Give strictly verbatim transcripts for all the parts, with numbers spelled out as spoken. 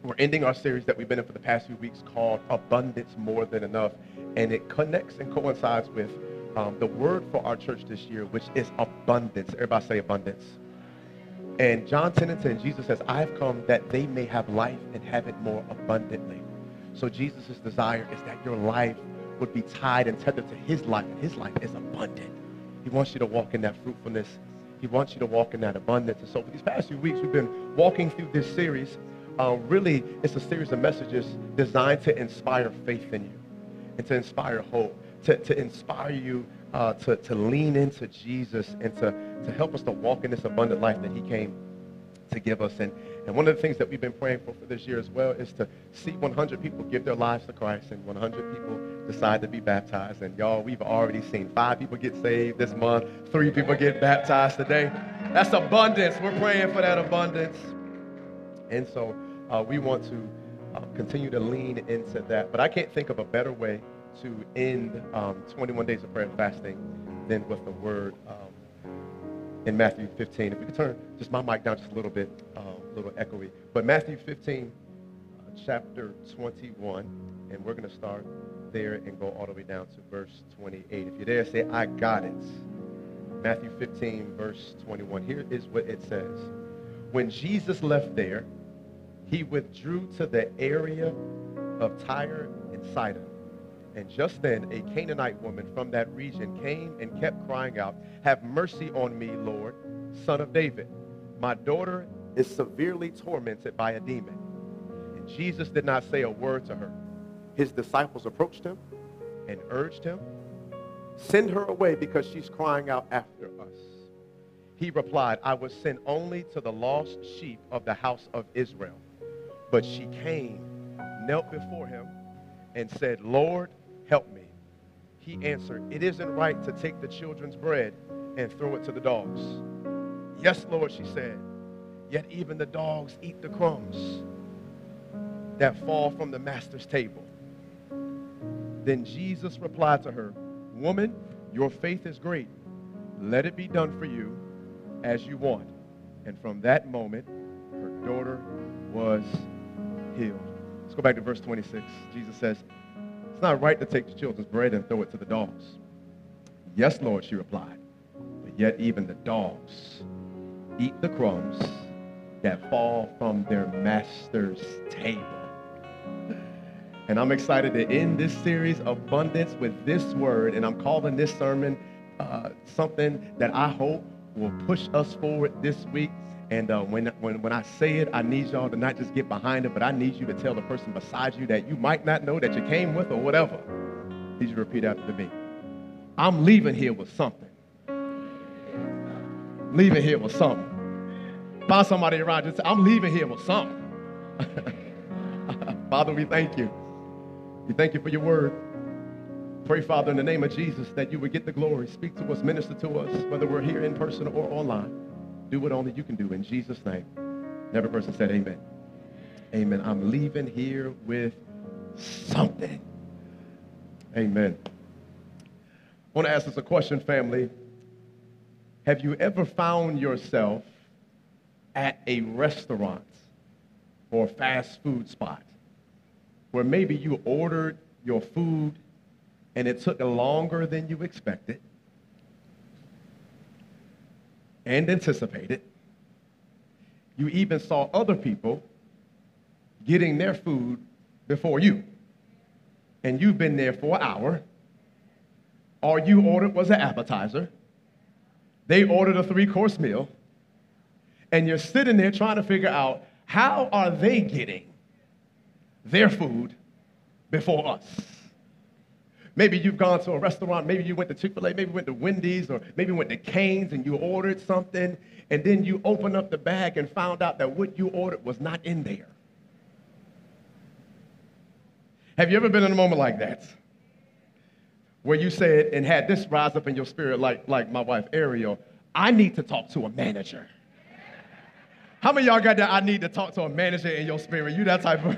We're ending our series that we've been in for the past few weeks called Abundance More Than Enough. And it connects and coincides with um, the word for our church this year, which is abundance. Everybody say abundance. And John ten and ten, Jesus says, I have come that they may have life and have it more abundantly. So Jesus' desire is that your life would be tied and tethered to his life, and his life is abundant. He wants you to walk in that fruitfulness. He wants you to walk in that abundance. And so for these past few weeks, we've been walking through this series. Uh, really, it's a series of messages designed to inspire faith in you and to inspire hope, to, to inspire you uh, to, to lean into Jesus and to, to help us to walk in this abundant life that he came to give us. And, and one of the things that we've been praying for for this year as well is to see one hundred people give their lives to Christ and one hundred people decide to be baptized. And y'all, we've already seen five people get saved this month, three people get baptized today. That's abundance. We're praying for that abundance. And so uh, we want to uh, continue to lean into that. But I can't think of a better way to end um, twenty-one days of prayer and fasting than with the word um, in Matthew fifteen. If we could turn just my mic down just a little bit, uh, a little echoey. But Matthew fifteen, uh, chapter twenty-one, and we're going to start there and go all the way down to verse twenty-eight. If you're there, say, I got it. Matthew fifteen, verse twenty-one. Here is what it says. When Jesus left there, he withdrew to the area of Tyre and Sidon. And just then, a Canaanite woman from that region came and kept crying out, have mercy on me, Lord, Son of David. My daughter is severely tormented by a demon. And Jesus did not say a word to her. His disciples approached him and urged him, send her away because she's crying out after us. He replied, I was sent only to the lost sheep of the house of Israel. But she came, knelt before him, and said, Lord, help me. He answered, it isn't right to take the children's bread and throw it to the dogs. Yes, Lord, she said, yet even the dogs eat the crumbs that fall from the master's table. Then Jesus replied to her, woman, your faith is great. Let it be done for you as you want. And from that moment, her daughter was healed. Let's go back to verse twenty-six. Jesus says, it's not right to take the children's bread and throw it to the dogs. Yes, Lord, she replied, but yet even the dogs eat the crumbs that fall from their master's table. And I'm excited to end this series, Abundance, with this word, and I'm calling this sermon uh, something that I hope will push us forward this week. And uh, when, when, when I say it, I need y'all to not just get behind it, but I need you to tell the person beside you that you might not know that you came with or whatever. I need you to repeat after me. I'm leaving here with something. Leaving here with something. Find somebody around you and say, I'm leaving here with something. Father, we thank you. We thank you for your word. Pray, Father, in the name of Jesus, that you would get the glory. Speak to us, minister to us, whether we're here in person or online. Do what only you can do in Jesus' name. And every person said amen. Amen. I'm leaving here with something. Amen. I want to ask us a question, family. Have you ever found yourself at a restaurant or fast food spot where maybe you ordered your food and it took longer than you expected and anticipated? You even saw other people getting their food before you, and you've been there for an hour. All you ordered was an appetizer. They ordered a three-course meal, and you're sitting there trying to figure out, how are they getting their food before us? Maybe you've gone to a restaurant, maybe you went to Chick-fil-A, maybe you went to Wendy's, or maybe you went to Cane's and you ordered something, and then you opened up the bag and found out that what you ordered was not in there. Have you ever been in a moment like that? Where you said and had this rise up in your spirit like, like my wife Ariel, I need to talk to a manager. How many of y'all got that I need to talk to a manager in your spirit? You that type of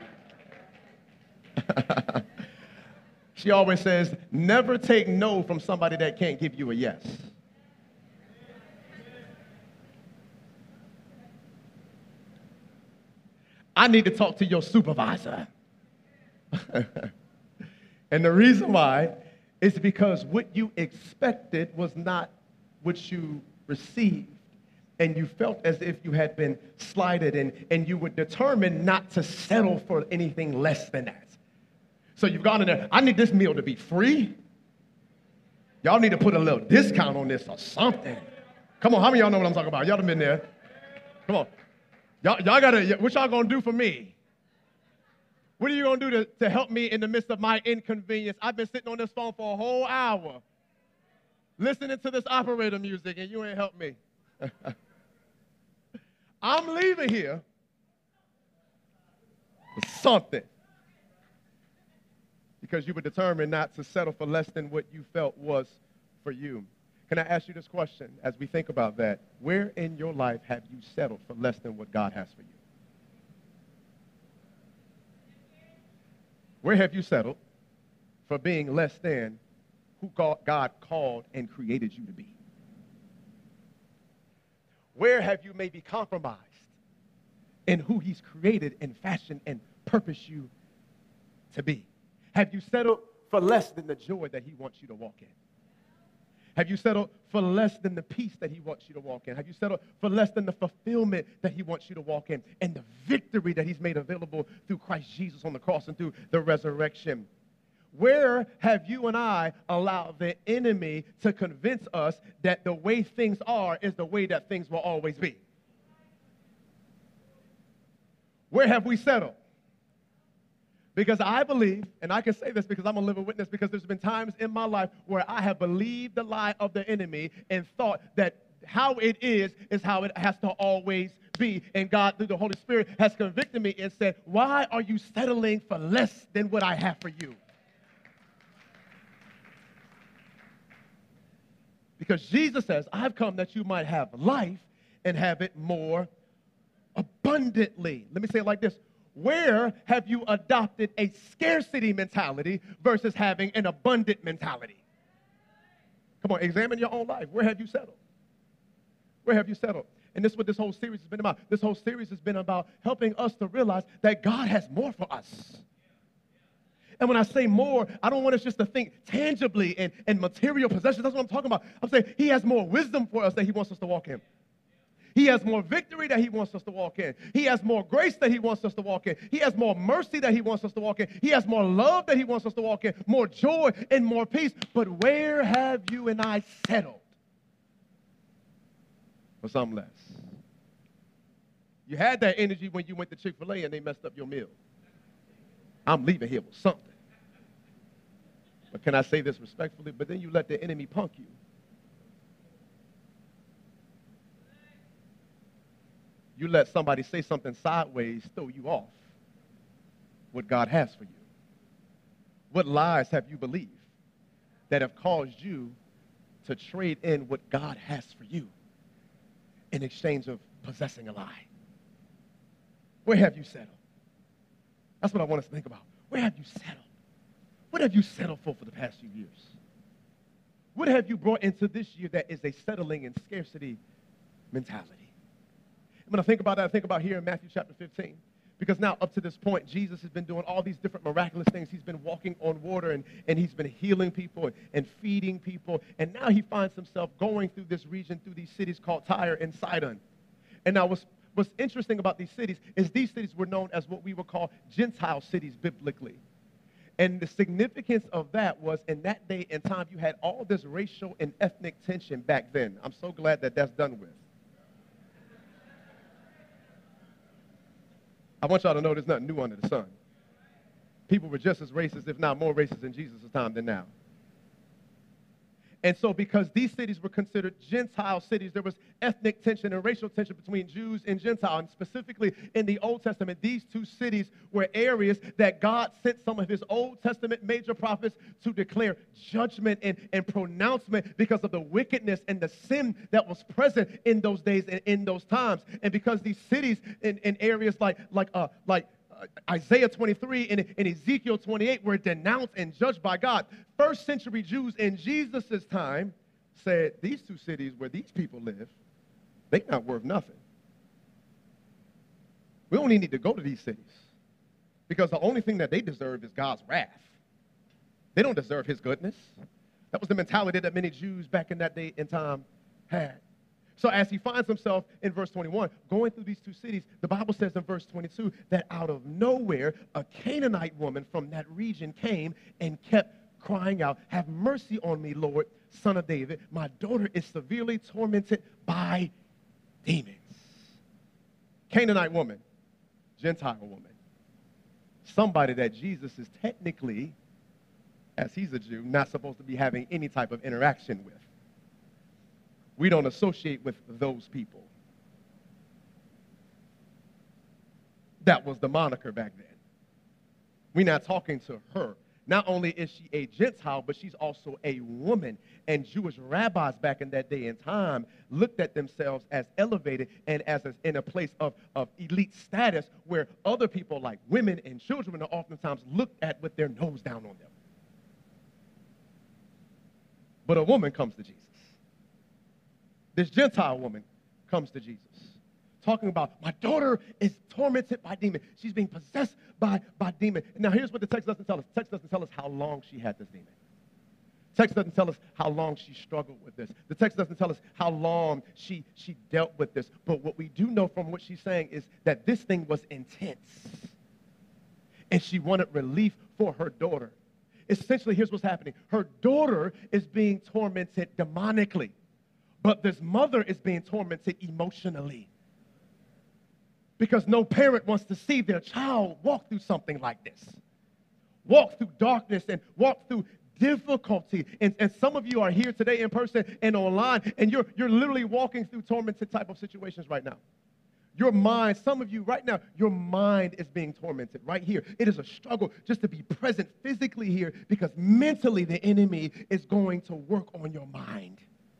person? She always says, never take no from somebody that can't give you a yes. I need to talk to your supervisor. And the reason why is because what you expected was not what you received. And you felt as if you had been slighted, and, and you were determined not to settle for anything less than that. So you've gone in there, I need this meal to be free. Y'all need to put a little discount on this or something. Come on, how many of y'all know what I'm talking about? Y'all done been there. Come on. Y'all, y'all gotta, what y'all gonna do for me? What are you gonna do to, to help me in the midst of my inconvenience? I've been sitting on this phone for a whole hour listening to this operator music, and you ain't helped me. I'm leaving here with something because you were determined not to settle for less than what you felt was for you. Can I ask you this question as we think about that? Where in your life have you settled for less than what God has for you? Where have you settled for being less than who God called and created you to be? Where have you maybe compromised in who he's created and fashioned and purposed you to be? Have you settled for less than the joy that he wants you to walk in? Have you settled for less than the peace that he wants you to walk in? Have you settled for less than the fulfillment that he wants you to walk in and the victory that he's made available through Christ Jesus on the cross and through the resurrection? Where have you and I allowed the enemy to convince us that the way things are is the way that things will always be? Where have we settled? Because I believe, and I can say this because I'm a living witness, because there's been times in my life where I have believed the lie of the enemy and thought that how it is is how it has to always be. And God, through the Holy Spirit, has convicted me and said, why are you settling for less than what I have for you? Because Jesus says, I've come that you might have life and have it more abundantly. Let me say it like this. Where have you adopted a scarcity mentality versus having an abundant mentality? Come on, examine your own life. Where have you settled? Where have you settled? And this is what this whole series has been about. This whole series has been about helping us to realize that God has more for us. And when I say more, I don't want us just to think tangibly and, and material possessions. That's what I'm talking about. I'm saying he has more wisdom for us that he wants us to walk in. He has more victory that he wants us to walk in. He has more grace that he wants us to walk in. He has more mercy that he wants us to walk in. He has more love that he wants us to walk in, more joy and more peace. But where have you and I settled for something less? You had that energy when you went to Chick-fil-A and they messed up your meal. I'm leaving here with something. But can I say this respectfully? But then you let the enemy punk you. You let somebody say something sideways throw you off what God has for you. What lies have you believed that have caused you to trade in what God has for you in exchange of possessing a lie? Where have you settled? That's what I want us to think about. Where have you settled? What have you settled for for the past few years? What have you brought into this year that is a settling and scarcity mentality? And when I think about that, I think about here in Matthew chapter fifteen. Because now, up to this point, Jesus has been doing all these different miraculous things. He's been walking on water, and, and he's been healing people and, and feeding people. And now he finds himself going through this region, through these cities called Tyre and Sidon. And now what's, what's interesting about these cities is these cities were known as what we would call Gentile cities biblically. And the significance of that was in that day and time, you had all this racial and ethnic tension back then. I'm so glad that that's done with. I want y'all to know there's nothing new under the sun. People were just as racist, if not more racist in Jesus' time than now. And so because these cities were considered Gentile cities, there was ethnic tension and racial tension between Jews and Gentiles. And specifically in the Old Testament, these two cities were areas that God sent some of his Old Testament major prophets to declare judgment and, and pronouncement because of the wickedness and the sin that was present in those days and in those times. And because these cities in, in areas like, like, uh, like, Isaiah twenty-three and, and Ezekiel twenty-eight were denounced and judged by God. First century Jews in Jesus' time said, these two cities where these people live, they're not worth nothing. We only need to go to these cities because the only thing that they deserve is God's wrath. They don't deserve his goodness. That was the mentality that many Jews back in that day and time had. So as he finds himself in verse twenty-one, going through these two cities, the Bible says in verse twenty-two that out of nowhere, a Canaanite woman from that region came and kept crying out, "Have mercy on me, Lord, Son of David. My daughter is severely tormented by demons." Canaanite woman, Gentile woman, somebody that Jesus is technically, as he's a Jew, not supposed to be having any type of interaction with. We don't associate with those people. That was the moniker back then. We're not talking to her. Not only is she a Gentile, but she's also a woman. And Jewish rabbis back in that day and time looked at themselves as elevated and as a, in a place of, of elite status where other people like women and children are oftentimes looked at with their nose down on them. But a woman comes to Jesus. This Gentile woman comes to Jesus, talking about, my daughter is tormented by demons. She's being possessed by, by demons. Now, here's what the text doesn't tell us. The text doesn't tell us how long she had this demon. The text doesn't tell us how long she struggled with this. The text doesn't tell us how long she, she dealt with this. But what we do know from what she's saying is that this thing was intense. And she wanted relief for her daughter. Essentially, here's what's happening. Her daughter is being tormented demonically. But this mother is being tormented emotionally because no parent wants to see their child walk through something like this, walk through darkness and walk through difficulty. And, and some of you are here today in person and online, and you're, you're literally walking through tormented type of situations right now. Your mind, some of you right now, your mind is being tormented right here. It is a struggle just to be present physically here because mentally the enemy is going to work on your mind.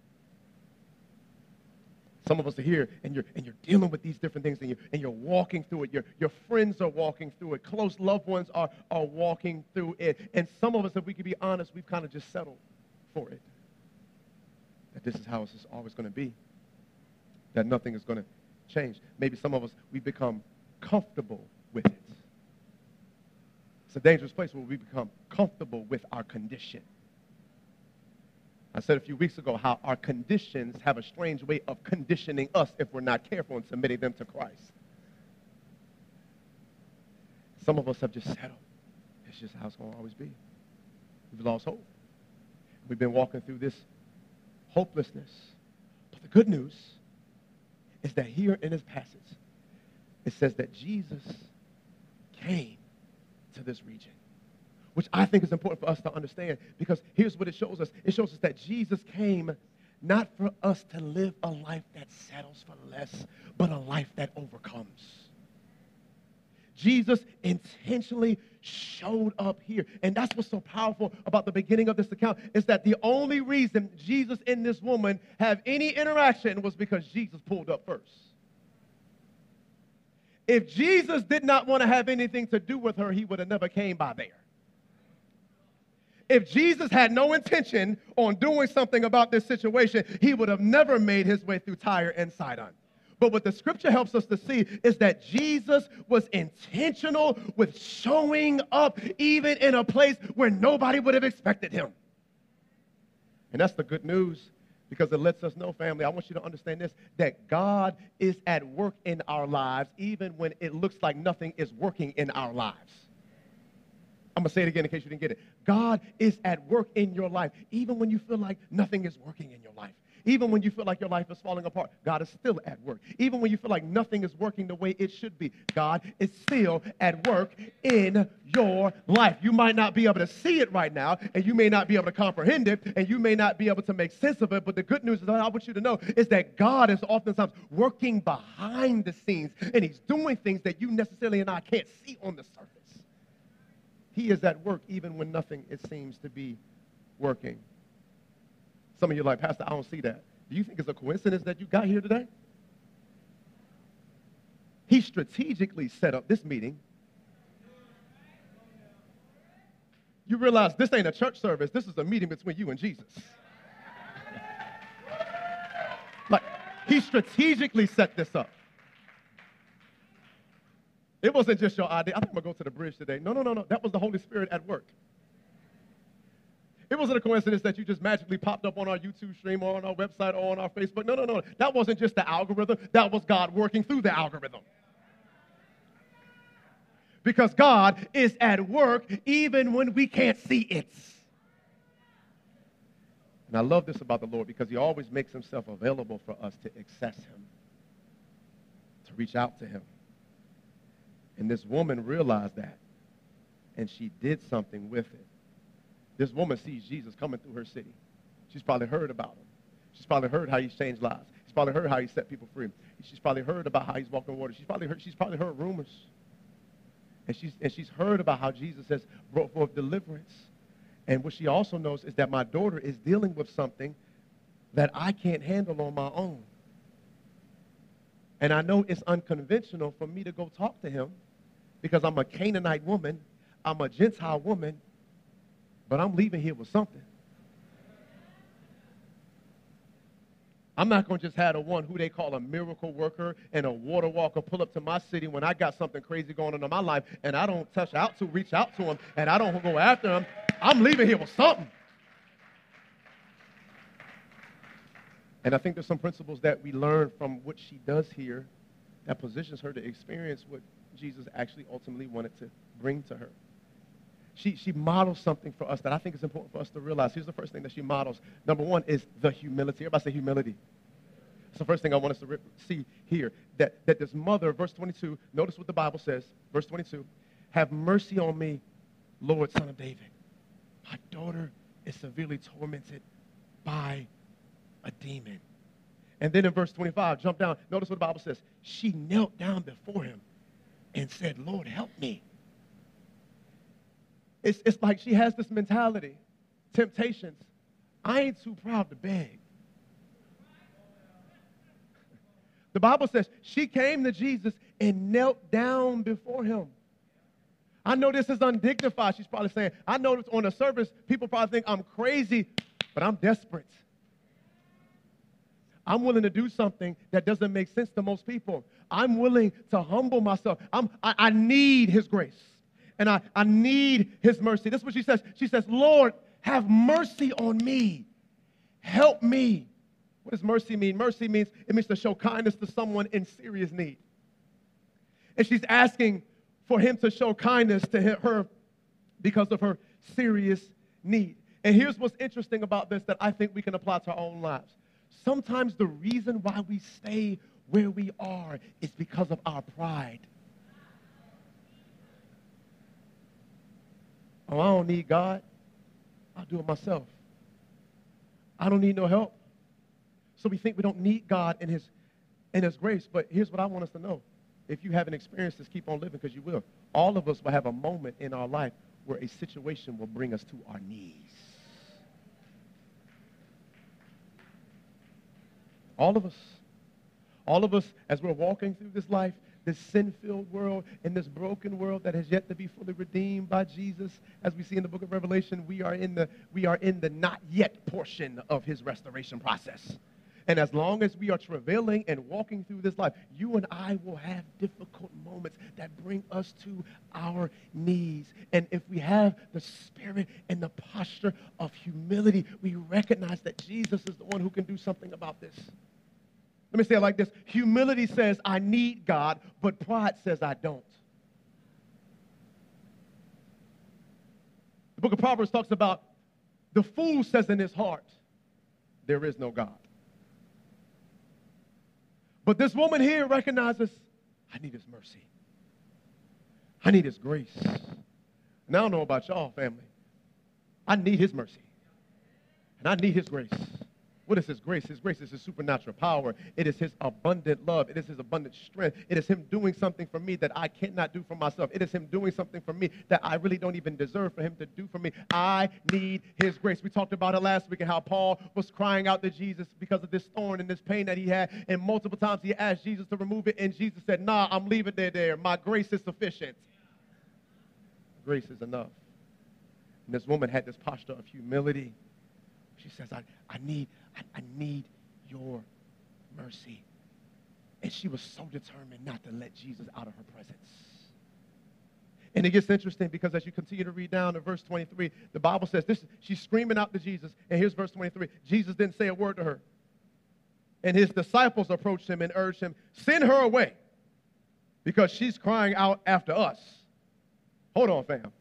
Some of us are here, and you're and you're dealing with these different things, and you're, and you're walking through it. Your, your friends are walking through it. Close loved ones are, are walking through it. And some of us, if we could be honest, we've kind of just settled for it. That this is how it's always going to be. That nothing is going to change. Maybe some of us, we become comfortable with it. It's a dangerous place where we become comfortable with our condition. I said a few weeks ago how our conditions have a strange way of conditioning us if we're not careful and submitting them to Christ. Some of us have just settled. It's just how it's going to always be. We've lost hope. We've been walking through this hopelessness. But the good news is that here in this passage, it says that Jesus came to this region, which I think is important for us to understand, because here's what it shows us. It shows us that Jesus came not for us to live a life that settles for less, but a life that overcomes. Jesus intentionally showed up here. And that's what's so powerful about the beginning of this account, is that the only reason Jesus and this woman have any interaction was because Jesus pulled up first. If Jesus did not want to have anything to do with her, he would have never came by there. If Jesus had no intention on doing something about this situation, he would have never made his way through Tyre and Sidon. But what the scripture helps us to see is that Jesus was intentional with showing up even in a place where nobody would have expected him. And that's the good news, because it lets us know, family, I want you to understand this, that God is at work in our lives even when it looks like nothing is working in our lives. I'm going to say it again in case you didn't get it. God is at work in your life, even when you feel like nothing is working in your life. Even when you feel like your life is falling apart, God is still at work. Even when you feel like nothing is working the way it should be, God is still at work in your life. You might not be able to see it right now, and you may not be able to comprehend it, and you may not be able to make sense of it, but the good news is that I want you to know is that God is oftentimes working behind the scenes, and he's doing things that you necessarily and I can't see on the surface. He is at work even when nothing, it seems to be working. Some of you are like, Pastor, I don't see that. Do you think it's a coincidence that you got here today? He strategically set up this meeting. You realize this ain't a church service. This is a meeting between you and Jesus. Like, he strategically set this up. It wasn't just your idea. I think I'm going to go to the bridge today. No, no, no, no. That was the Holy Spirit at work. It wasn't a coincidence that you just magically popped up on our YouTube stream or on our website or on our Facebook. No, no, no. That wasn't just the algorithm. That was God working through the algorithm. Because God is at work even when we can't see it. And I love this about the Lord because he always makes himself available for us to access him, to reach out to him. And this woman realized that, and she did something with it. This woman sees Jesus coming through her city. She's probably heard about him. She's probably heard how he's changed lives. She's probably heard how he set people free. She's probably heard about how he's walking water. She's probably heard, she's probably heard rumors. And she's, and she's heard about how Jesus has brought forth deliverance. And what she also knows is that my daughter is dealing with something that I can't handle on my own. And I know it's unconventional for me to go talk to him because I'm a Canaanite woman, I'm a Gentile woman, but I'm leaving here with something. I'm not going to just have the one who they call a miracle worker and a water walker pull up to my city when I got something crazy going on in my life and I don't touch out to, reach out to him, and I don't go after him. I'm leaving here with something. And I think there's some principles that we learn from what she does here that positions her to experience what Jesus actually ultimately wanted to bring to her. She, she models something for us that I think is important for us to realize. Here's the first thing that she models. Number one is the humility. Everybody say humility. It's the first thing I want us to re- see here. That, that this mother, verse twenty-two, notice what the Bible says. Verse twenty-two, have mercy on me, Lord, Son of David. My daughter is severely tormented by a demon. And then in verse twenty-five, jump down. Notice what the Bible says. She knelt down before him and said, Lord, help me. It's, it's like she has this mentality, temptations. I ain't too proud to beg. The Bible says she came to Jesus and knelt down before him. I know this is undignified. She's probably saying, I know this on the surface, people probably think I'm crazy, but I'm desperate. I'm willing to do something that doesn't make sense to most people. I'm willing to humble myself. I'm, I, I need his grace. And I, I need his mercy. This is what she says. She says, Lord, have mercy on me. Help me. What does mercy mean? Mercy means, it means to show kindness to someone in serious need. And she's asking for him to show kindness to her because of her serious need. And here's what's interesting about this that I think we can apply to our own lives. Sometimes the reason why we stay where we are is because of our pride. Oh, I don't need God. I'll do it myself. I don't need no help. So we think we don't need God in his, in his grace. But here's what I want us to know. If you haven't experienced this, keep on living because you will. All of us will have a moment in our life where a situation will bring us to our knees. All of us. All of us, as we're walking through this life, this sin-filled world, in this broken world that has yet to be fully redeemed by Jesus, as we see in the book of Revelation, we are in the, we are in the not yet portion of his restoration process. And as long as we are travailing and walking through this life, you and I will have difficult moments that bring us to our knees. And if we have the spirit and the posture of humility, we recognize that Jesus is the one who can do something about this. Let me say it like this. Humility says, I need God, but pride says, I don't. The book of Proverbs talks about the fool says in his heart, there is no God. But this woman here recognizes, I need his mercy. I need his grace. And I don't know about y'all, family. I need his mercy. And I need his grace. What is his grace? His grace is his supernatural power. It is his abundant love. It is his abundant strength. It is him doing something for me that I cannot do for myself. It is him doing something for me that I really don't even deserve for him to do for me. I need his grace. We talked about it last week and how Paul was crying out to Jesus because of this thorn and this pain that he had. And multiple times he asked Jesus to remove it. And Jesus said, nah, I'm leaving it there. My grace is sufficient. Grace is enough. And this woman had this posture of humility. She says, I, I need, I, I need your mercy. And she was so determined not to let Jesus out of her presence. And it gets interesting because as you continue to read down to verse twenty-three, the Bible says this, she's screaming out to Jesus. And here's verse twenty-three. Jesus didn't say a word to her. And his disciples approached him and urged him, send her away because she's crying out after us. Hold on, fam.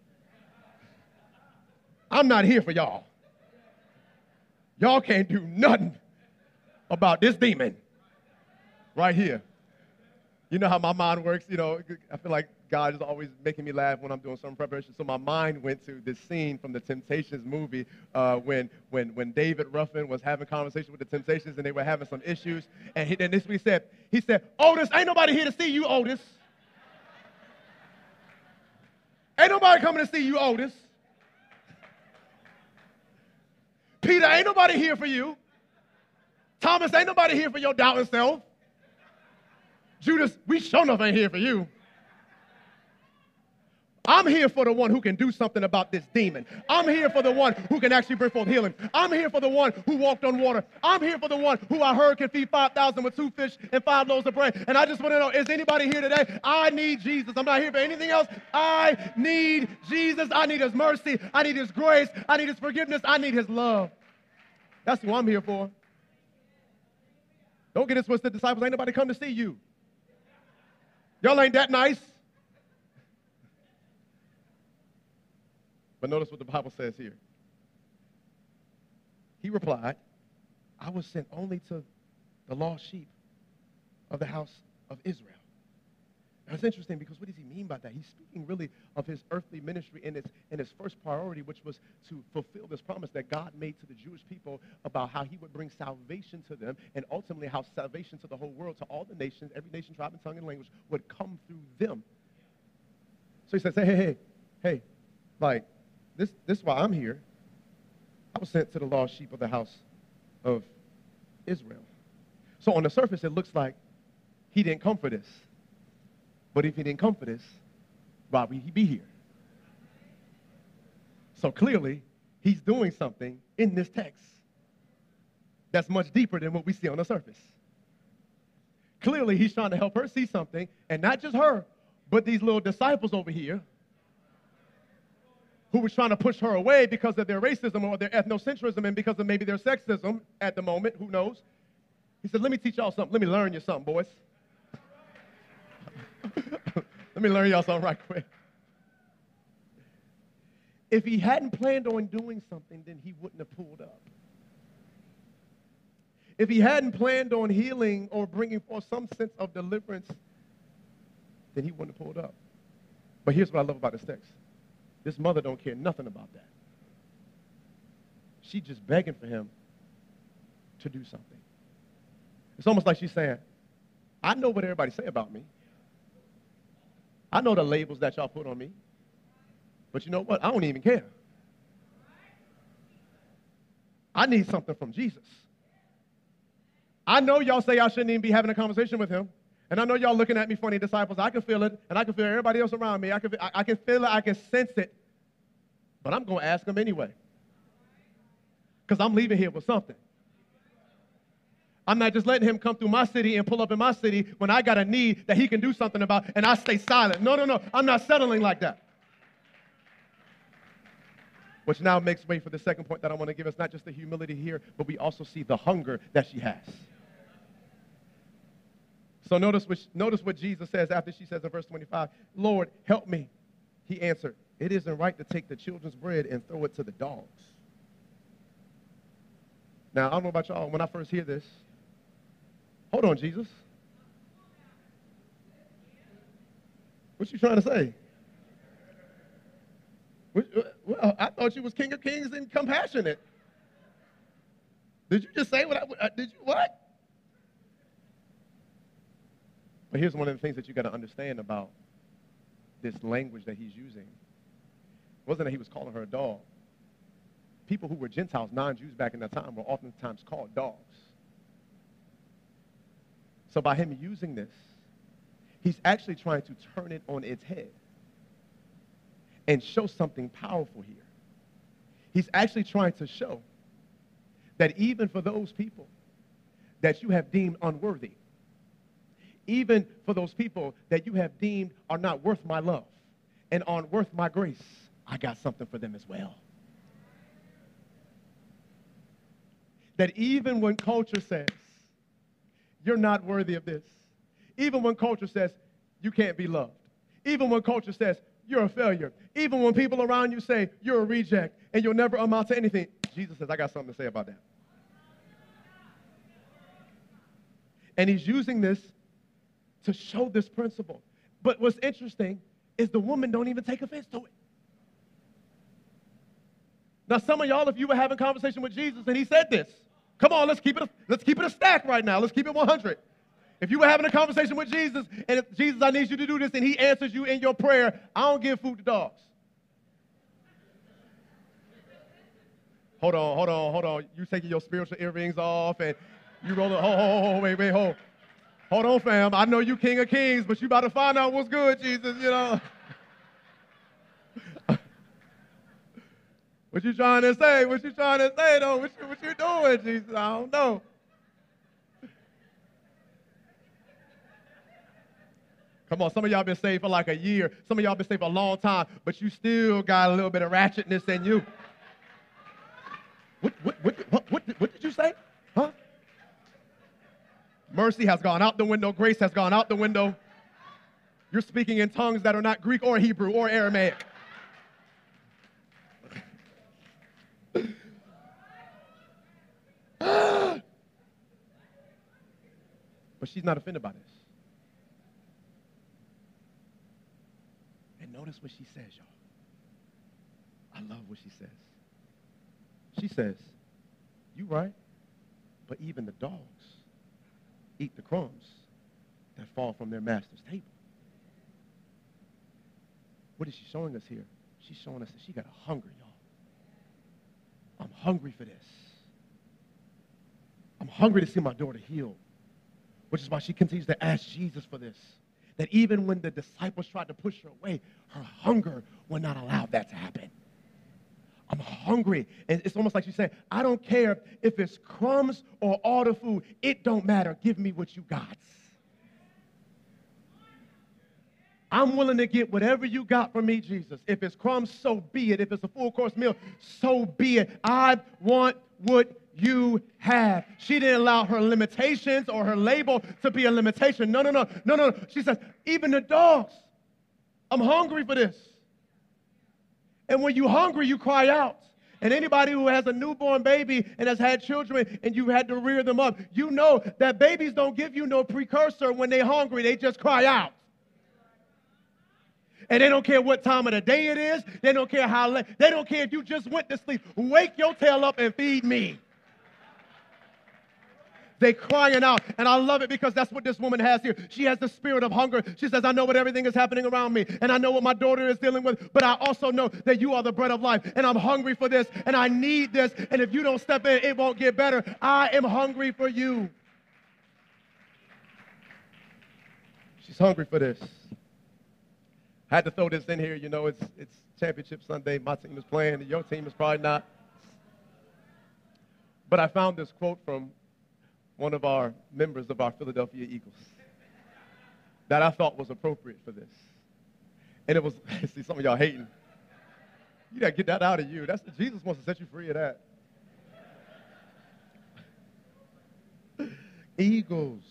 I'm not here for y'all. Y'all can't do nothing about this demon right here. You know how my mind works, you know, I feel like God is always making me laugh when I'm doing some preparation. So my mind went to this scene from the Temptations movie uh, when, when, when David Ruffin was having conversation with the Temptations and they were having some issues. And, he, and this is what he said. He said, Otis, ain't nobody here to see you, Otis. Ain't nobody coming to see you, Otis. Peter, ain't nobody here for you. Thomas, ain't nobody here for your doubting self. Judas, we sure enough ain't here for you. I'm here for the one who can do something about this demon. I'm here for the one who can actually bring forth healing. I'm here for the one who walked on water. I'm here for the one who I heard can feed five thousand with two fish and five loaves of bread. And I just want to know, is anybody here today? I need Jesus. I'm not here for anything else. I need Jesus. I need his mercy. I need his grace. I need his forgiveness. I need his love. That's who I'm here for. Don't get it twisted, disciples. Ain't nobody come to see you. Y'all ain't that nice. But notice what the Bible says here. He replied, I was sent only to the lost sheep of the house of Israel. Now it's interesting because what does he mean by that? He's speaking really of his earthly ministry in its, in his first priority, which was to fulfill this promise that God made to the Jewish people about how he would bring salvation to them and ultimately how salvation to the whole world, to all the nations, every nation, tribe, and tongue and language would come through them. So he says, hey, hey, hey, hey, like, this, this is why I'm here. I was sent to the lost sheep of the house of Israel. So on the surface, it looks like he didn't come for this. But if he didn't come for this, why would he be here? So clearly, he's doing something in this text that's much deeper than what we see on the surface. Clearly, he's trying to help her see something, and not just her, but these little disciples over here who was trying to push her away because of their racism or their ethnocentrism and because of maybe their sexism at the moment, who knows? He said, let me teach y'all something. Let me learn you something, boys. Let me learn y'all something right quick. If he hadn't planned on doing something, then he wouldn't have pulled up. If he hadn't planned on healing or bringing forth some sense of deliverance, then he wouldn't have pulled up. But here's what I love about this text. This mother don't care nothing about that. She's just begging for him to do something. It's almost like she's saying, I know what everybody say about me. I know the labels that y'all put on me. But you know what? I don't even care. I need something from Jesus. I know y'all say I shouldn't even be having a conversation with him. And I know y'all looking at me funny, disciples. I can feel it, and I can feel everybody else around me. I can, I, I can feel it. I can sense it. But I'm going to ask him anyway. Because I'm leaving here with something. I'm not just letting him come through my city and pull up in my city when I got a need that he can do something about, and I stay silent. No, no, no. I'm not settling like that. Which now makes way for the second point that I want to give us, not just the humility here, but we also see the hunger that she has. So notice what, notice what Jesus says after she says in verse twenty-five, Lord, help me. He answered, it isn't right to take the children's bread and throw it to the dogs. Now, I don't know about y'all, when I first hear this, hold on, Jesus. What you trying to say? Well, I thought you was King of Kings and compassionate. Did you just say what I, did you, what? But here's one of the things that you got to understand about this language that he's using. It wasn't that he was calling her a dog. People who were Gentiles, non-Jews back in that time, were oftentimes called dogs. So by him using this, he's actually trying to turn it on its head and show something powerful here. He's actually trying to show that even for those people that you have deemed unworthy, even for those people that you have deemed are not worth my love, And on Worth My Grace, I got something for them as well. That even when culture says, you're not worthy of this, even when culture says, you can't be loved, even when culture says, you're a failure, even when people around you say, you're a reject and you'll never amount to anything, Jesus says, I got something to say about that. And he's using this to show this principle. But what's interesting is the woman don't even take offense to it. Now, some of y'all, if you were having a conversation with Jesus and he said this, come on, let's keep it a, let's keep it a stack right now. Let's keep it one hundred. If you were having a conversation with Jesus and if, Jesus, I need you to do this, and he answers you in your prayer, I don't give food to dogs. Hold on, hold on, hold on. You taking your spiritual earrings off and you rolling, hold, hold, hold, wait, wait, hold. Hold on, fam. I know you King of Kings, but you about to find out what's good, Jesus, you know. What you trying to say? What you trying to say, though? What you, what you doing, Jesus? I don't know. Come on, some of y'all been saved for like a year. Some of y'all been saved for a long time, but you still got a little bit of ratchetness in you. What, what, what, what, what, what did you say? Huh? Mercy has gone out the window. Grace has gone out the window. You're speaking in tongues that are not Greek or Hebrew or Aramaic. But she's not offended by this. And notice what she says, y'all. I love what she says. She says, you right, but even the dogs eat the crumbs that fall from their master's table. What is she showing us here? She's showing us that she got a hunger, y'all. I'm hungry for this. I'm hungry to see my daughter healed, which is why she continues to ask Jesus for this. That even when the disciples tried to push her away, her hunger would not allow that to happen. I'm hungry. And it's almost like she's saying, I don't care if it's crumbs or all the food. It don't matter. Give me what you got. I'm willing to get whatever you got for me, Jesus. If it's crumbs, so be it. If it's a full course meal, so be it. I want what you have. She didn't allow her limitations or her label to be a limitation. No, no, no, no, no. She says, even the dogs, I'm hungry for this. And when you're hungry, you cry out. And anybody who has a newborn baby and has had children and you had to rear them up, you know that babies don't give you no precursor when they're hungry. They just cry out. And they don't care what time of the day it is. They don't care how late. They don't care if you just went to sleep. Wake your tail up and feed me. They crying out, and I love it because that's what this woman has here. She has the spirit of hunger. She says, I know what everything is happening around me, and I know what my daughter is dealing with, but I also know that you are the bread of life, and I'm hungry for this, and I need this, and if you don't step in, it won't get better. I am hungry for you. She's hungry for this. I had to throw this in here. You know, it's, it's championship Sunday. My team is playing, and your team is probably not. But I found this quote from one of our members of our Philadelphia Eagles that I thought was appropriate for this. And it was, see, some of y'all hating. You got to get that out of you. That's Jesus wants to set you free of that. Eagles.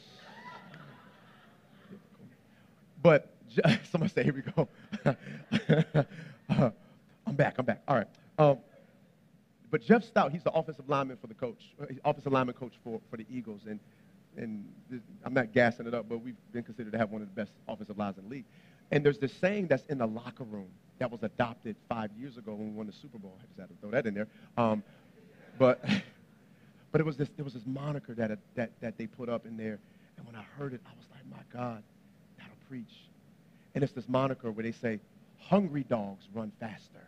But somebody say, here we go. uh, I'm back, I'm back. All right. Um, But Jeff Stout, he's the offensive lineman for the coach, uh, offensive lineman coach for, for the Eagles. And, and this, I'm not gassing it up, but we've been considered to have one of the best offensive lines in the league. And there's this saying that's in the locker room that was adopted five years ago when we won the Super Bowl. I just had to throw that in there. Um, but but it was this, there was this moniker that, that, that they put up in there. And when I heard it, I was like, my God, that'll preach. And it's this moniker where they say, hungry dogs run faster.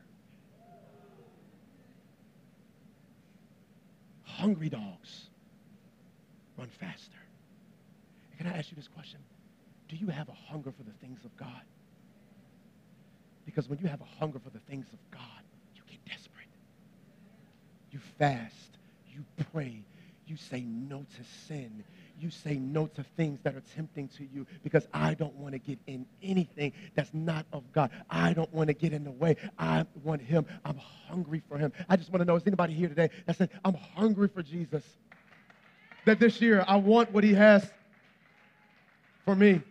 Hungry dogs run faster. Can I ask you this question? Do you have a hunger for the things of God? Because when you have a hunger for the things of God, you get desperate. You fast. You pray. You say no to sin. you say no to things that are tempting to you because I don't want to get in anything that's not of God. I don't want to get in the way. I want him. I'm hungry for him. I just want to know, is anybody here today that said, I'm hungry for Jesus? That this year I want what he has for me.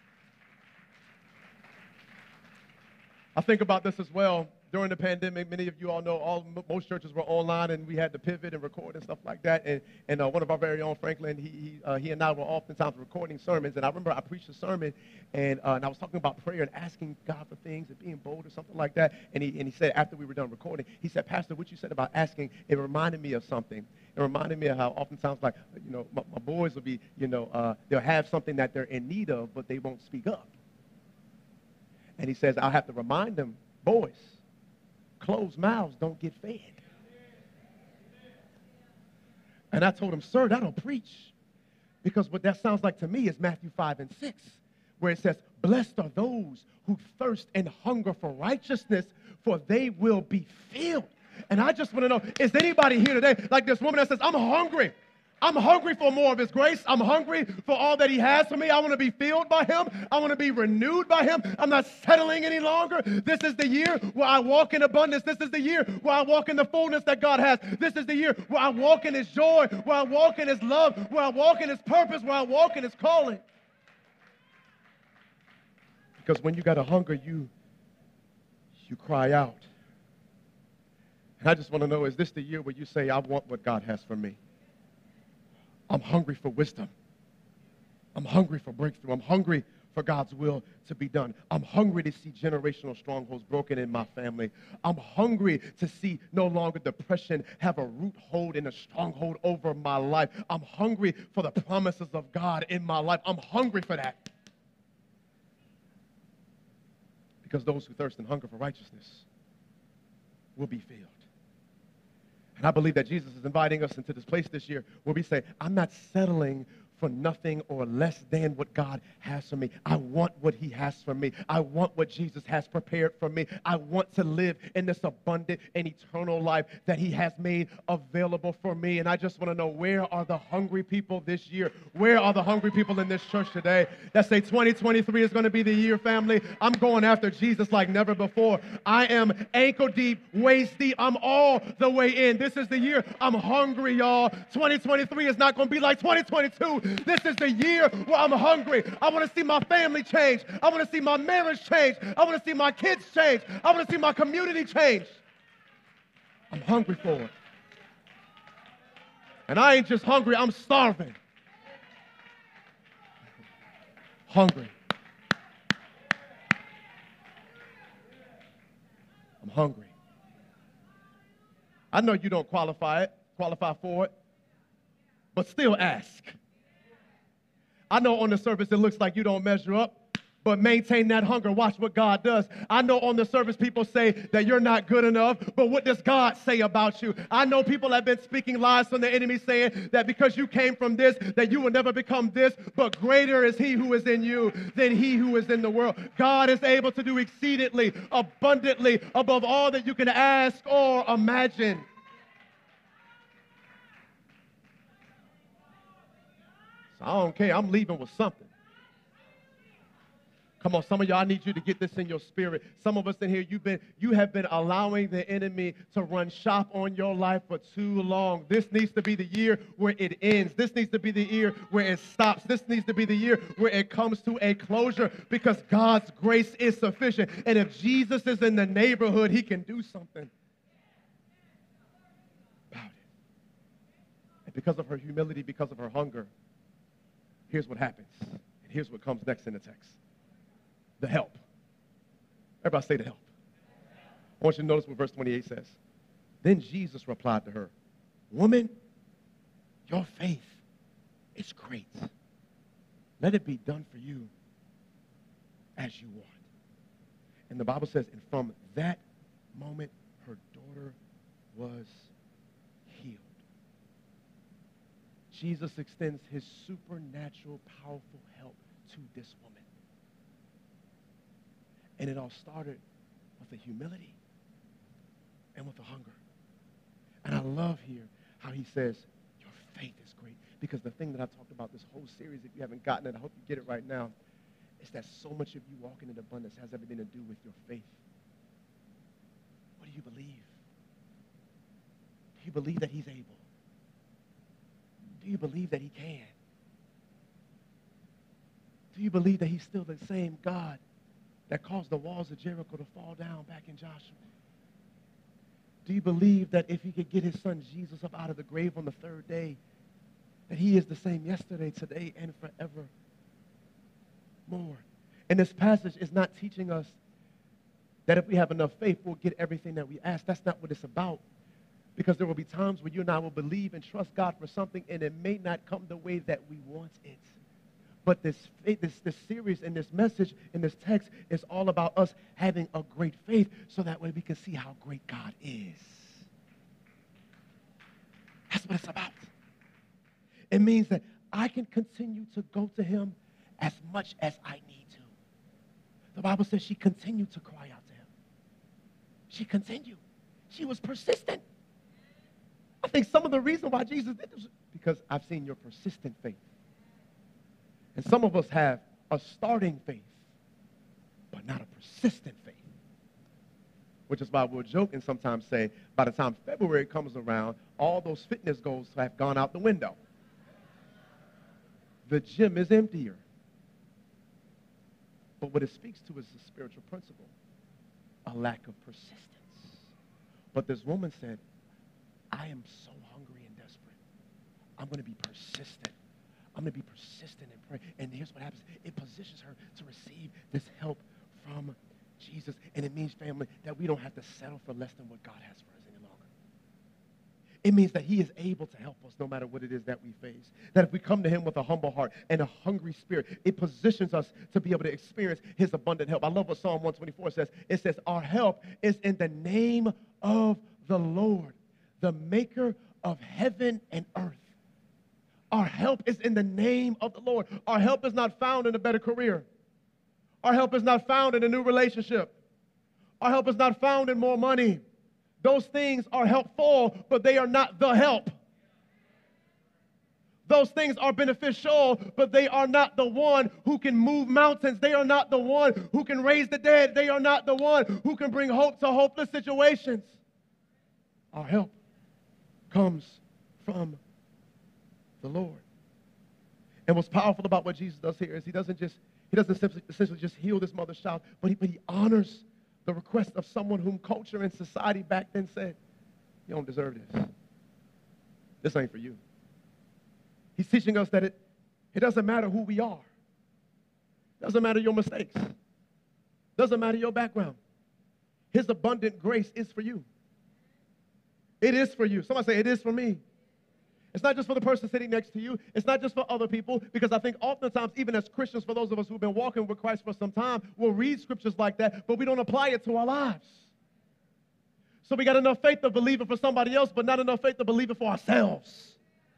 I think about this as well. During the pandemic, many of you all know all most churches were online, and we had to pivot and record and stuff like that. And, and uh, one of our very own, Franklin, he he, uh, he and I were oftentimes recording sermons. And I remember I preached a sermon, and, uh, and I was talking about prayer and asking God for things and being bold or something like that. And he and he said after we were done recording, he said, Pastor, what you said about asking, it reminded me of something. It reminded me of how oftentimes, like, you know, my, my boys will be, you know, uh, they'll have something that they're in need of, but they won't speak up. And he says, I'll have to remind them, boys, closed mouths don't get fed. And I told him, sir, that don't preach. Because what that sounds like to me is Matthew five and six, where it says, blessed are those who thirst and hunger for righteousness, for they will be filled. And I just want to know, is anybody here today like this woman that says, I'm hungry. I'm hungry for more of his grace. I'm hungry for all that he has for me. I want to be filled by him. I want to be renewed by him. I'm not settling any longer. This is the year where I walk in abundance. This is the year where I walk in the fullness that God has. This is the year where I walk in his joy, where I walk in his love, where I walk in his purpose, where I walk in his calling. Because when you got a hunger, you, you cry out. And I just want to know, is this the year where you say, I want what God has for me? I'm hungry for wisdom. I'm hungry for breakthrough. I'm hungry for God's will to be done. I'm hungry to see generational strongholds broken in my family. I'm hungry to see no longer depression have a root hold and a stronghold over my life. I'm hungry for the promises of God in my life. I'm hungry for that. Because those who thirst and hunger for righteousness will be filled. And I believe that Jesus is inviting us into this place this year where we say, I'm not settling for nothing or less than what God has for me. I want what he has for me. I want what Jesus has prepared for me. I want to live in this abundant and eternal life that he has made available for me. And I just want to know, where are the hungry people this year? Where are the hungry people in this church today that say twenty twenty-three is going to be the year, family? I'm going after Jesus like never before. I am ankle deep, waist deep. I'm all the way in. This is the year I'm hungry, y'all. twenty twenty-three is not going to be like twenty twenty-two. This is the year where I'm hungry. I want to see my family change. I want to see my marriage change. I want to see my kids change. I want to see my community change. I'm hungry for it. And I ain't just hungry, I'm starving. Hungry. I'm hungry. I know you don't qualify it, qualify for it, but still ask. I know on the surface it looks like you don't measure up, but maintain that hunger. Watch what God does. I know on the surface people say that you're not good enough, but what does God say about you? I know people have been speaking lies from the enemy saying that because you came from this, that you will never become this, but greater is he who is in you than he who is in the world. God is able to do exceedingly, abundantly, above all that you can ask or imagine. So I don't care. I'm leaving with something. Come on, some of y'all, I need you to get this in your spirit. Some of us in here, you've been, you have been allowing the enemy to run shop on your life for too long. This needs to be the year where it ends. This needs to be the year where it stops. This needs to be the year where it comes to a closure, because God's grace is sufficient. And if Jesus is in the neighborhood, he can do something about it. And because of her humility, because of her hunger, here's what happens. And here's what comes next in the text. The help. Everybody say the help. I want you to notice what verse twenty-eight says. Then Jesus replied to her, woman, your faith is great. Let it be done for you as you want. And the Bible says, and from that moment, her daughter was healed. Jesus extends his supernatural, powerful help to this woman. And it all started with a humility and with a hunger. And I love here how he says, your faith is great. Because the thing that I've talked about this whole series, if you haven't gotten it, I hope you get it right now, is that so much of you walking in abundance has everything to do with your faith. What do you believe? Do you believe that he's able? Do you believe that he can? Do you believe that he's still the same God that caused the walls of Jericho to fall down back in Joshua? Do you believe that if he could get his son Jesus up out of the grave on the third day, that he is the same yesterday, today, and forever more? And this passage is not teaching us that if we have enough faith, we'll get everything that we ask. That's not what it's about. Because there will be times when you and I will believe and trust God for something, and it may not come the way that we want it. But this, faith, this, this series and this message in this text is all about us having a great faith so that way we can see how great God is. That's what it's about. It means that I can continue to go to him as much as I need to. The Bible says she continued to cry out to him. She continued. She was persistent. I think some of the reason why Jesus did this is because I've seen your persistent faith. And some of us have a starting faith, but not a persistent faith. Which is why we'll joke and sometimes say, by the time February comes around, all those fitness goals have gone out the window. The gym is emptier. But what it speaks to is the spiritual principle, a lack of persistence. But this woman said, I am so hungry and desperate. I'm going to be persistent. I'm going to be persistent and pray. And here's what happens. It positions her to receive this help from Jesus. And it means, family, that we don't have to settle for less than what God has for us any longer. It means that he is able to help us no matter what it is that we face. That if we come to him with a humble heart and a hungry spirit, it positions us to be able to experience his abundant help. I love what Psalm one twenty-four says. It says, our help is in the name of the Lord, the maker of heaven and earth. Our help is in the name of the Lord. Our help is not found in a better career. Our help is not found in a new relationship. Our help is not found in more money. Those things are helpful, but they are not the help. Those things are beneficial, but they are not the one who can move mountains. They are not the one who can raise the dead. They are not the one who can bring hope to hopeless situations. Our help comes from the Lord. And what's powerful about what Jesus does here is he doesn't just, he doesn't simply, essentially just heal this mother's child, but he, but he honors the request of someone whom culture and society back then said, you don't deserve this. This ain't for you. He's teaching us that it, it doesn't matter who we are. Doesn't matter your mistakes. Doesn't matter your background. His abundant grace is for you. It is for you. Somebody say, it is for me. It's not just for the person sitting next to you. It's not just for other people, because I think oftentimes, even as Christians, for those of us who've been walking with Christ for some time, we'll read scriptures like that, but we don't apply it to our lives. So we got enough faith to believe it for somebody else, but not enough faith to believe it for ourselves.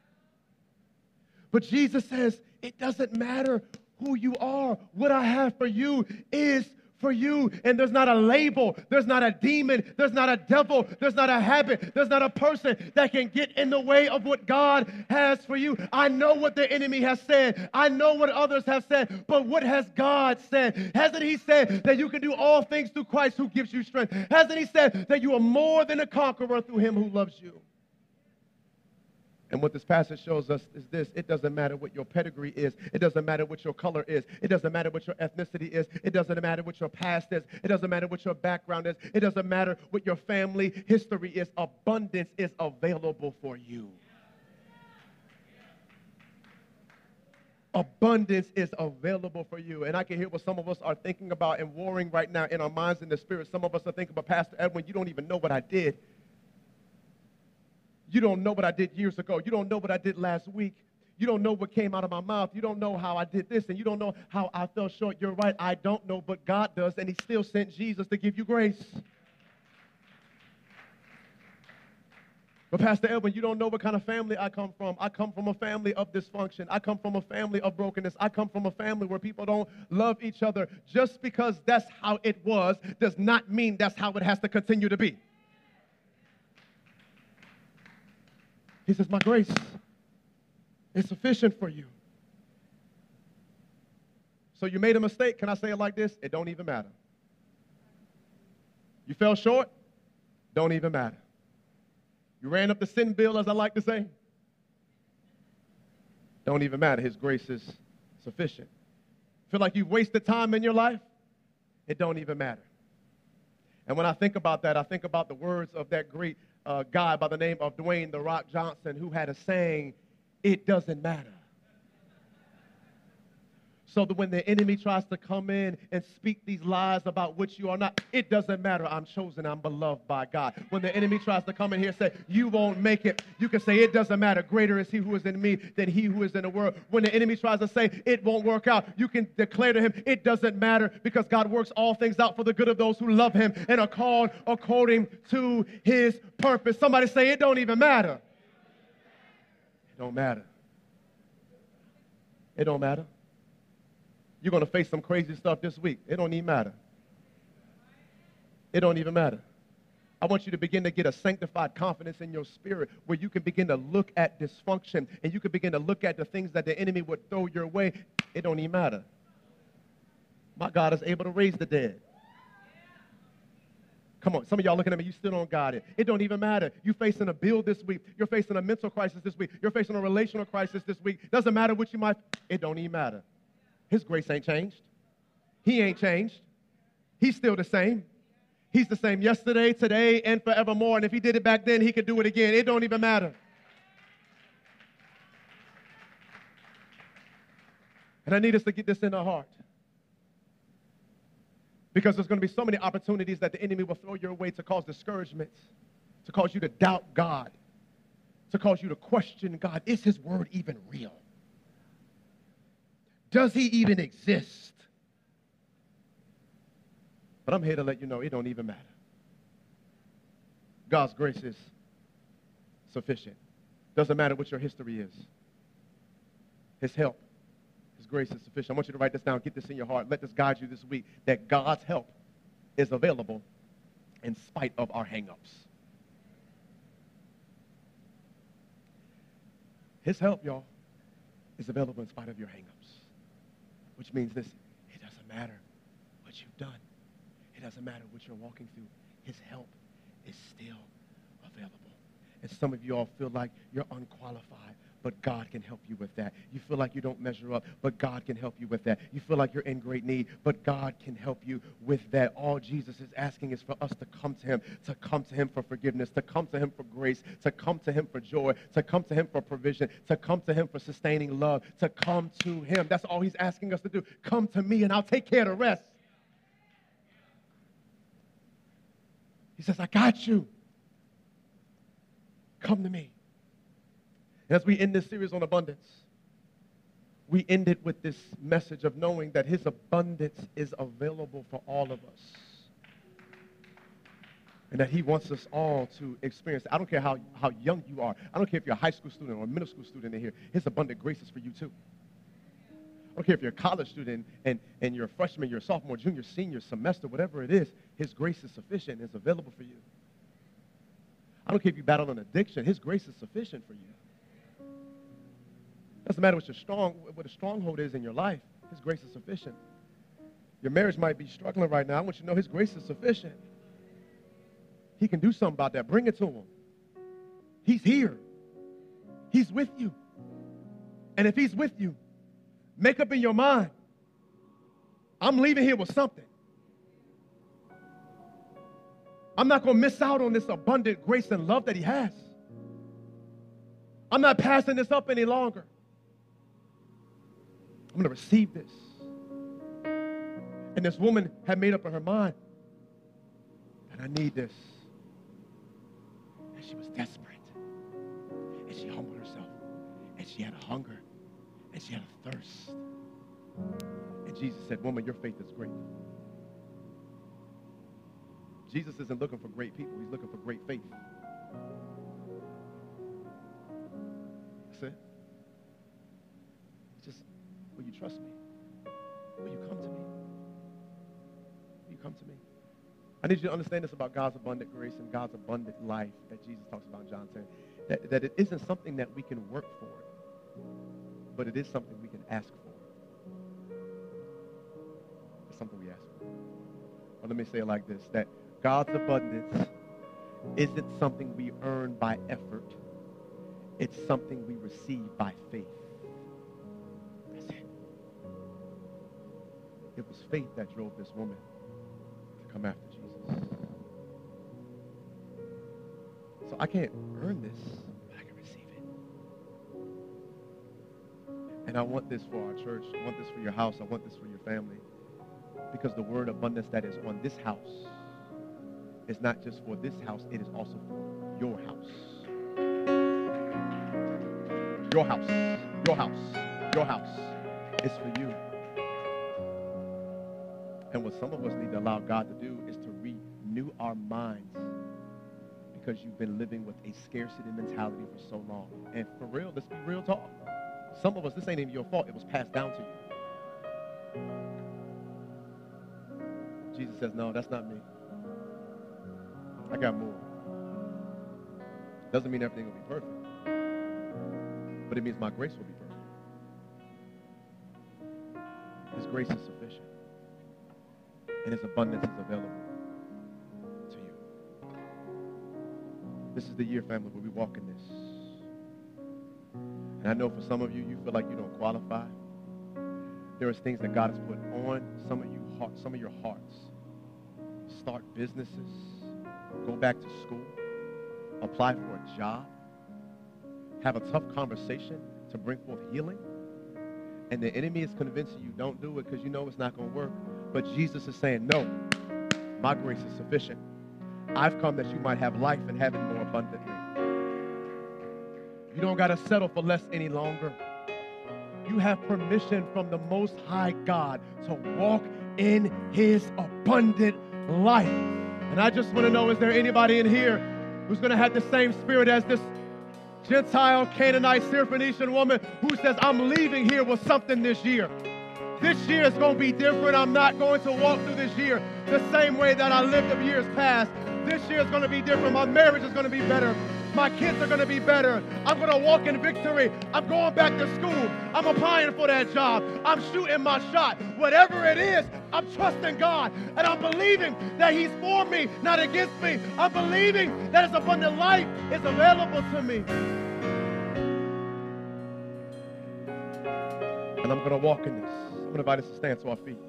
But Jesus says, it doesn't matter who you are. What I have for you is for you. And there's not a label. There's not a demon. There's not a devil. There's not a habit. There's not a person that can get in the way of what God has for you. I know what the enemy has said. I know what others have said. But what has God said? Hasn't he said that you can do all things through Christ who gives you strength? Hasn't he said that you are more than a conqueror through him who loves you? And what this passage shows us is this: it doesn't matter what your pedigree is. It doesn't matter what your color is. It doesn't matter what your ethnicity is. It doesn't matter what your past is. It doesn't matter what your background is. It doesn't matter what your family history is. Abundance is available for you. Abundance is available for you. And I can hear what some of us are thinking about and warring right now in our minds and the spirit. Some of us are thinking about, Pastor Edwin, you don't even know what I did. You don't know what I did years ago. You don't know what I did last week. You don't know what came out of my mouth. You don't know how I did this, and you don't know how I fell short. You're right, I don't know, but God does, and he still sent Jesus to give you grace. But Pastor Edwin, you don't know what kind of family I come from. I come from a family of dysfunction. I come from a family of brokenness. I come from a family where people don't love each other. Just because that's how it was does not mean that's how it has to continue to be. He says, my grace It's sufficient for you. So you made a mistake. Can I say it like this? It don't even matter. You fell short? Don't even matter. You ran up the sin bill, as I like to say? Don't even matter. His grace is sufficient. Feel like you've wasted time in your life? It don't even matter. And when I think about that, I think about the words of that great uh, guy by the name of Dwayne "The Rock" Johnson, who had a saying, "It doesn't matter." So that when the enemy tries to come in and speak these lies about which you are not, it doesn't matter. I'm chosen. I'm beloved by God. When the enemy tries to come in here and say, you won't make it, you can say, it doesn't matter. Greater is he who is in me than he who is in the world. When the enemy tries to say, it won't work out, you can declare to him, it doesn't matter, because God works all things out for the good of those who love him and are called according to his purpose. Somebody say, it don't even matter. It don't matter. It don't matter. You're going to face some crazy stuff this week. It don't even matter. It don't even matter. I want you to begin to get a sanctified confidence in your spirit where you can begin to look at dysfunction and you can begin to look at the things that the enemy would throw your way. It don't even matter. My God is able to raise the dead. Come on, some of y'all looking at me, you still don't got it. It don't even matter. You're facing a bill this week. You're facing a mental crisis this week. You're facing a relational crisis this week. Doesn't matter what you might, it don't even matter. His grace ain't changed. He ain't changed. He's still the same. He's the same yesterday, today, and forevermore. And if he did it back then, he could do it again. It don't even matter. And I need us to get this in our heart. Because there's going to be so many opportunities that the enemy will throw your way to cause discouragement, to cause you to doubt God, to cause you to question God. Is his word even real? Does he even exist? But I'm here to let you know it don't even matter. God's grace is sufficient. Doesn't matter what your history is. His help, his grace is sufficient. I want you to write this down. Get this in your heart. Let this guide you this week, that God's help is available in spite of our hang-ups. His help, y'all, is available in spite of your hang-ups. Which means this, it doesn't matter what you've done. It doesn't matter what you're walking through. His help is still available. And some of you all feel like you're unqualified, but God can help you with that. You feel like you don't measure up, but God can help you with that. You feel like you're in great need, but God can help you with that. All Jesus is asking is for us to come to him, to come to him for forgiveness, to come to him for grace, to come to him for joy, to come to him for provision, to come to him for sustaining love, to come to him. That's all he's asking us to do. Come to me and I'll take care of the rest. He says, I got you. Come to me. As we end this series on abundance, we end it with this message of knowing that his abundance is available for all of us. And that he wants us all to experience it. I don't care how, how young you are. I don't care if you're a high school student or a middle school student in here. His abundant grace is for you too. I don't care if you're a college student and, and you're a freshman, you're a sophomore, junior, senior, semester, whatever it is, his grace is sufficient and is available for you. I don't care if you battle an addiction. His grace is sufficient for you. Doesn't matter what your strong, what a stronghold is in your life. His grace is sufficient. Your marriage might be struggling right now. I want you to know his grace is sufficient. He can do something about that. Bring it to him. He's here. He's with you. And if he's with you, make up in your mind, I'm leaving here with something. I'm not going to miss out on this abundant grace and love that he has. I'm not passing this up any longer. I'm going to receive this. And this woman had made up in her mind that I need this. And she was desperate. And she humbled herself. And she had a hunger. And she had a thirst. And Jesus said, woman, your faith is great. Jesus isn't looking for great people. He's looking for great faith. That's it. It's just, will you trust me? Will you come to me? Will you come to me? I need you to understand this about God's abundant grace and God's abundant life that Jesus talks about in John ten. That, that it isn't something that we can work for. but it is something we can ask for. It's something we ask for. Or let me say it like this, that God's abundance isn't something we earn by effort. It's something we receive by faith. That's it. It was faith that drove this woman to come after Jesus. So I can't earn this, but I can receive it. And I want this for our church. I want this for your house. I want this for your family. Because the word abundance that is on this house is not just for this house, it is also for your house. Your house, your house, your house. It's for you. And what some of us need to allow God to do is to renew our minds, because you've been living with a scarcity mentality for so long. And for real, let's be real talk. Some of us, this ain't even your fault. It was passed down to you. Jesus says, no, that's not me. I got more. Doesn't mean everything will be perfect, but it means my grace will be perfect. His grace is sufficient, and His abundance is available to you. This is the year, family, where we walk in this. And I know for some of you, you feel like you don't qualify. There is things that God has put on some of you, some of your hearts. Start businesses, go back to school, apply for a job, have a tough conversation to bring forth healing. And the enemy is convincing you don't do it because you know it's not going to work. But Jesus is saying, no, my grace is sufficient. I've come that you might have life and have it more abundantly. You don't got to settle for less any longer. You have permission from the Most High God to walk in His abundant life. And I just want to know, is there anybody in here who's going to have the same spirit as this Gentile, Canaanite, Syrophoenician woman who says, I'm leaving here with something this year. This year is going to be different. I'm not going to walk through this year the same way that I lived the years past. This year is going to be different. My marriage is going to be better. My kids are going to be better. I'm going to walk in victory. I'm going back to school. I'm applying for that job. I'm shooting my shot. Whatever it is, I'm trusting God. And I'm believing that He's for me, not against me. I'm believing that His abundant life is available to me. And I'm going to walk in this. I'm going to invite us to stand to our feet.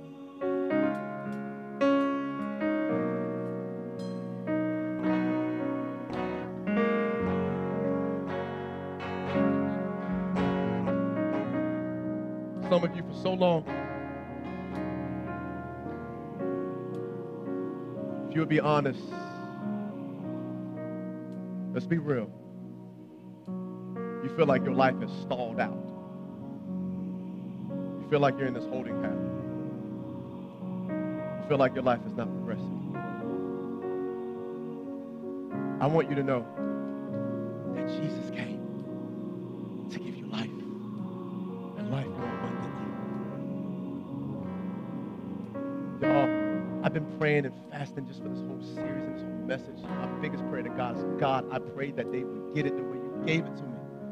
Some of you for so long, if you would be honest, let's be real, you feel like your life is stalled out. You feel like you're in this holding pattern. You feel like your life is not progressing. I want you to know that Jesus came to give you life, and life more abundantly. Y'all, I've been praying and fasting just for this whole series and this whole message. My biggest prayer to God is, God, I pray that they would get it the way you gave it to me.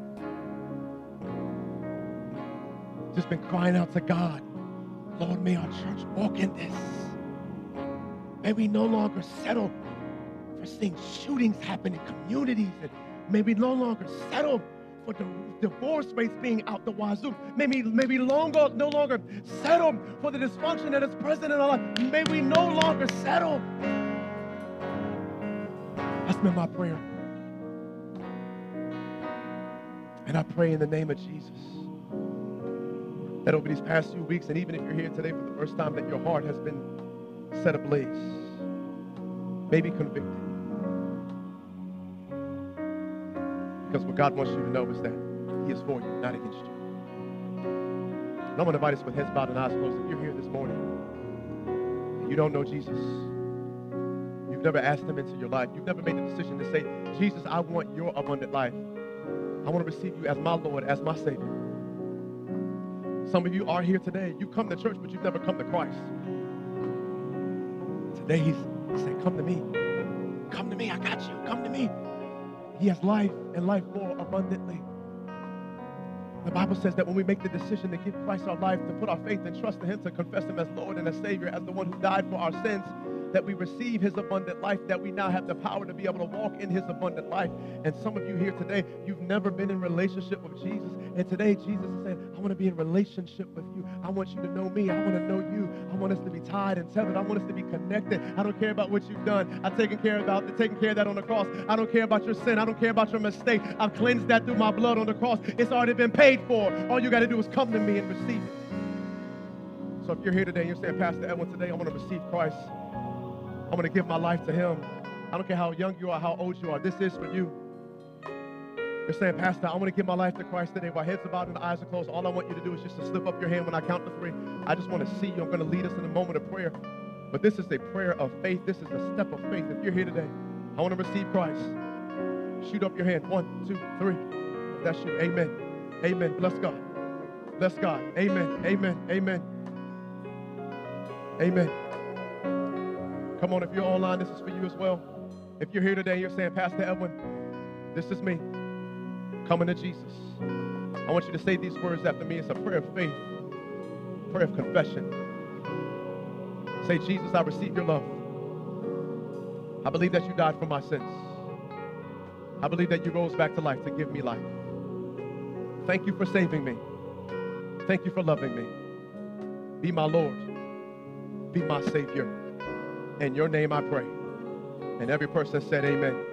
Just been crying out to God, Lord, may our church walk in this. May we no longer settle for seeing shootings happen in communities, and may we no longer settle for the divorce rates being out the wazoo. May we, may we longer, no longer settle for the dysfunction that is present in our life. May we no longer settle. That's been my prayer. And I pray in the name of Jesus that over these past few weeks, and even if you're here today for the first time, that your heart has been set ablaze, maybe convicted. Because what God wants you to know is that He is for you, not against you. And I'm going to invite us with heads bowed and eyes closed. If you're here this morning and you don't know Jesus, you've never asked Him into your life, you've never made the decision to say, Jesus, I want your abundant life. I want to receive you as my Lord, as my Savior. Some of you are here today. You come to church, but you've never come to Christ. Today He's saying, come to me. Come to me. I got you. Come to me. He has life and life more abundantly. The Bible says that when we make the decision to give Christ our life, to put our faith and trust in him, to confess him as Lord and as Savior, as the one who died for our sins, that we receive his abundant life, that we now have the power to be able to walk in his abundant life. And some of you here today, you've never been in relationship with Jesus. And today, Jesus is saying, I want to be in relationship with you. I want you to know me. I want to know you. I want us to be tied and tethered. I want us to be connected. I don't care about what you've done. I've taken care about taken care of that on the cross. I don't care about your sin. I don't care about your mistake. I've cleansed that through my blood on the cross. It's already been paid for. All you got to do is come to me and receive it. So if you're here today and you're saying, Pastor Edwin, today I want to receive Christ. I'm going to give my life to him. I don't care how young you are, how old you are. This is for you. You're saying, Pastor, I want to give my life to Christ today. While heads are bowed and the eyes are closed, all I want you to do is just to slip up your hand when I count to three. I just want to see you. I'm going to lead us in a moment of prayer. But this is a prayer of faith. This is a step of faith. If you're here today, I want to receive Christ. Shoot up your hand. One, two, three. If that's you. Amen. Amen. Bless God. Bless God. Amen. Amen. Amen. Amen. Come on, if you're online, this is for you as well. If you're here today, you're saying, Pastor Edwin, this is me coming to Jesus. I want you to say these words after me. It's a prayer of faith, prayer of confession. Say, Jesus, I receive your love. I believe that you died for my sins. I believe that you rose back to life to give me life. Thank you for saving me. Thank you for loving me. Be my Lord. Be my Savior. In your name I pray. And every person said amen.